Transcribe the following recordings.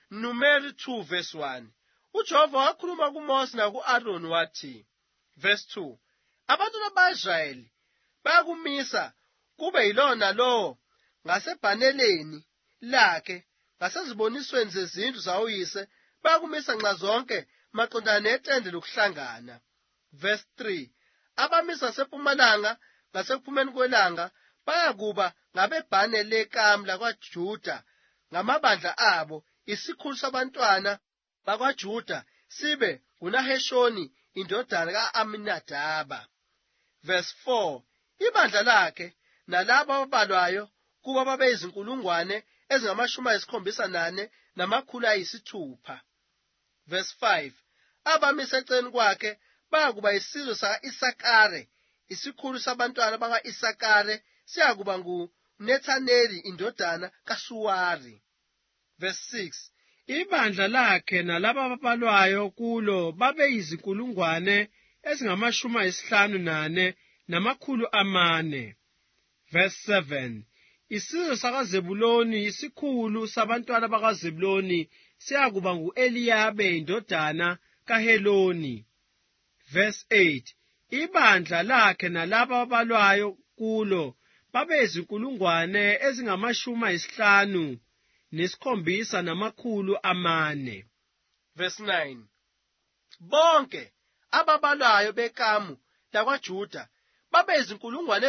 Numeri 2 verse 1. uJehova wakhuluma kuMose naku-Aroni wathi, verse 2, abantwana baka-Israyeli bayakumisa kube yilona lowo ngasebhaneleni lakhe ngasezibonisweni zezindlu zawoyise, bayakumisa nxa zonke maqondana netende lokuhlangana. Verse 3, abamisa ngasempumalanga ngasekuphumeni kwelanga bayakuba ngabebhane lekamu lakwaJuda ngamabandla abo. Isikhulu sabantwana bakwaJuda sibe nguNaheshoni indodana ka-Aminadaba. Verse 4, ibandla lakhe nalabo ababalwayo kuba babeyizinkulungwane ezingama-74,600. Verse 5, abamisa eceleni kwakhe bayakuba isizwe saka-Isakare. Isikhulu sabantwana baka-Isakare siyakuba nguNethaneli indodana kaSuwari. Verse 6, ibandla lakhe nalabo ababalwayo kulo babeyizinkulungwane ezingama-54,400. Verse 7, isizwe sakaZebuloni, isikhulu sabantwana bakaZebuloni siyakuba ngu-Eliyabe indodana kaHeloni. Verse 8, ibandla lakhe nalabo ababalwayo kulo babeyizinkulungwane ezingama-57,400. Verse 9, bonke ababalwayo bekamu lakwaJuda babeyizinkulungwane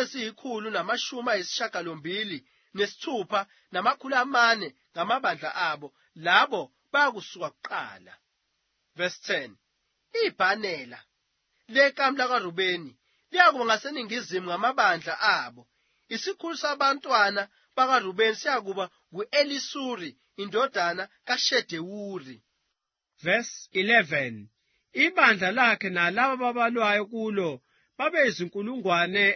eziyi-186,400 ngamabandla abo, labo bayakusuka kuqala. Verse 10, ibhanela lekamu lakaRubeni liyakuba ngaseningizimu ngamabandla abo. Isikhulu sabantwana bakaRubeni siyakuba ngu-Elisuri indodana kaShedewuri. Verse 11, ibandla lakhe nalabo ababalwayo kulo babeyizinkulungwane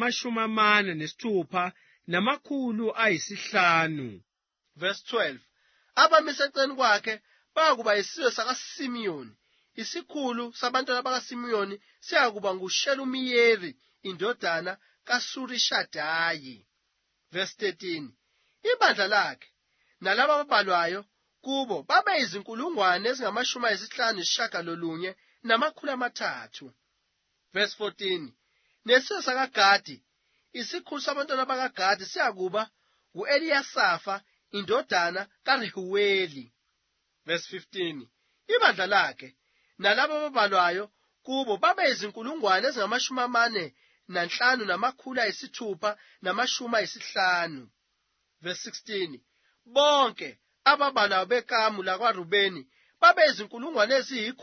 ezingama-46,500. Verse 12, abamisa eceleni kwakhe bayakuba isizwe sakaSimiyoni. Isikhulu sabantwana bakaSimiyoni siyakuba nguShelumiyeli indodana kaSurishadayi. Verse 13, ibandla lakhe nalabo ababalwayo kubo babeyizinkulungwane ezingama-59,300. Verse 14, nesizwe sakaGadi. Isikhulu sabantwana bakaGadi siyakuba ngu-Eliyasafa indodana kaRehuweli. Verse 15, ibandla lakhe nalabo ababalwayo kubo babeyizinkulungwane ezingama-45,650. Verse 16, bonke ababalwayo bekamu lakwaRubeni babeyizinkulungwane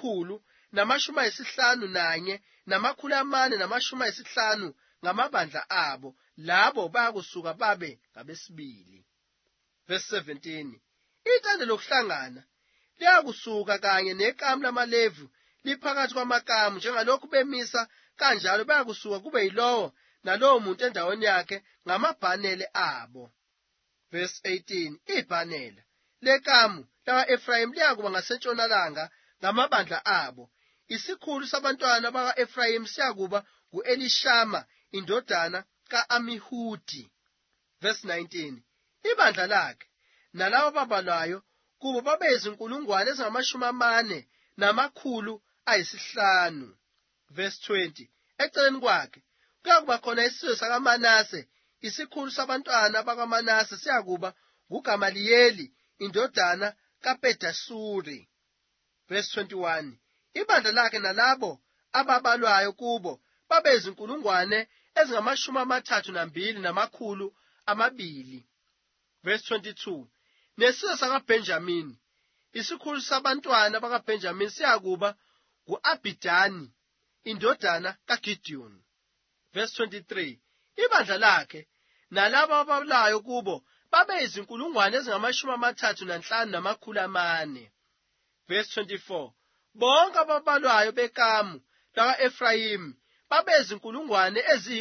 eziyi-151,450 ngamabandla abo, labo bayakusuka babe ngabesibili. Verse 17, itende lokuhlangana liyakusuka kanye nekamu lamaLevi liphakathi kwamakamu, njengalokhu bemisa kanjalo bayakusuka kube yilowo nalowo muntu endaweni yakhe ngamabhanele abo. Verse 18, ibhanela lekamu laka-Efrayimi liyakuba ngasentshonalanga ngamabandla abo. Isikhulu sabantwana baka-Efrayimi siyakuba ngu-Elishama indodana ka-Amihudi. Verse 19, ibandla lakhe nalabo ababalwayo kubo babeyizinkulungwane ezingama-40,500. Verse 20, eceleni kwakhe kuyakuba khona isizwe sakaManase. Isikhulu sabantwana bakaManase siyakuba nguGamaliyeli indodana kaPedasuri. Verse 21, ibandla lakhe nalabo ababalwayo kubo babeyizinkulungwane ezingama-32,200. Verse 22, nesizwe sakaBhenjamini. Isikhulu sabantwana bakaBhenjamini siyakuba ngu-Abhidani indodana kaGidiyoni. Verse 23, ibandla lakhe nalabo ababalwayo kubo babeyizinkulungwane ezingama-35,400. Verse 24, bonke ababalwayo bekamu laka-Efrayimi babeyizinkulungwane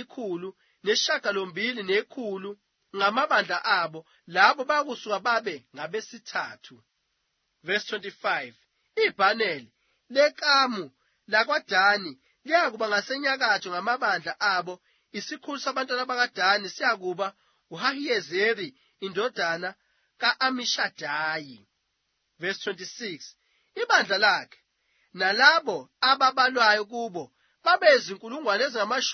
eziyi-108,100 ngamabandla abo, labo bayakusuka babe ngabesithathu. Verse 25, ibhaneli lekamu lakwaDani liyakuba ngasenyakatho ngamabandla abo. Isikhulu sabantwana bakaDani siyakuba nguHahiyezeri indodana ka-Amishadayi. Verse 26. Ibandla lakhe nalabo ababalwayo kubo babezinkulungwane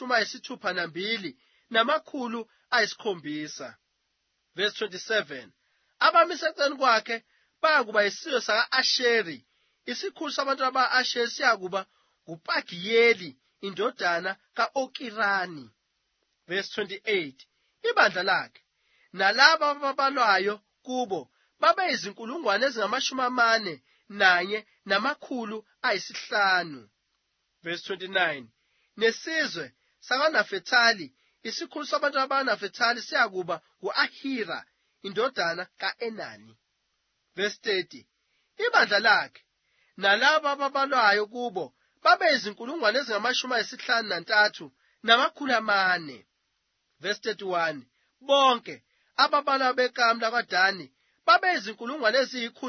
ezingama-62,700. Verse 27. Abamise eceleni kwakhe bayakuba isizwe saka-Asheri. Isikhulu sabantu aba-Asheri siyakuba nguPagiyeli indodana ka-Okirani. Verse 28. Ibandla lakhe nalabo ababalwayo kubo babeyizinkulungwane ezingama-41,500. Verse 29. Nesizwe sakwaNafethali, isikhulu sabantu abakaNafethali siyakuba ngu-Ahira indodana ka-Enani. Verse 30. Ibandla lakhe nalabo ababalwayo kubo babeyizinkulungwane ezingama-53,400. Verse 31. Bonke ababalwayo bekamu lakwaDani babeyizinkulungwane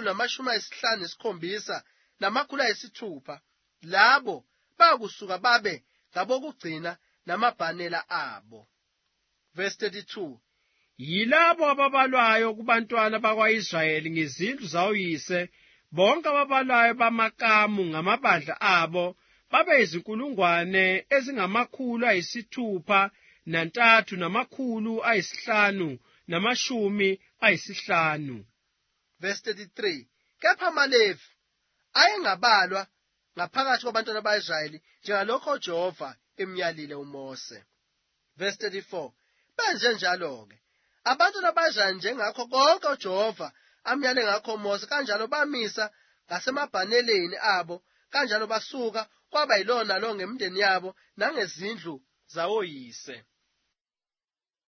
eziyi-157,600. Labo bakusuka babe ngabokugcina namabhanela abo. Verse 32. Yilabo ababalwayo kubantwana bakwa-Israyeli ngezindlu zawoyise, bonke ababalwayo bamakamu ngamabandla abo babeyizinkulungwane ezingama-603,550. Verse 33. Kepha amaLevi ayengabalwa ngaphakathi kwabantwana ba-Israyeli njengalokho uJehova emyalile uMose. Verse 34. Benze njalo-ke abantwana ba-Israyeli njengakho konke uJehova amyale ngakho uMose, kanjalo bamisa ngasemabhaneleni abo, kanjalo basuka kwaba yilona lo ngemindeni yabo nangezindlu zawoyise.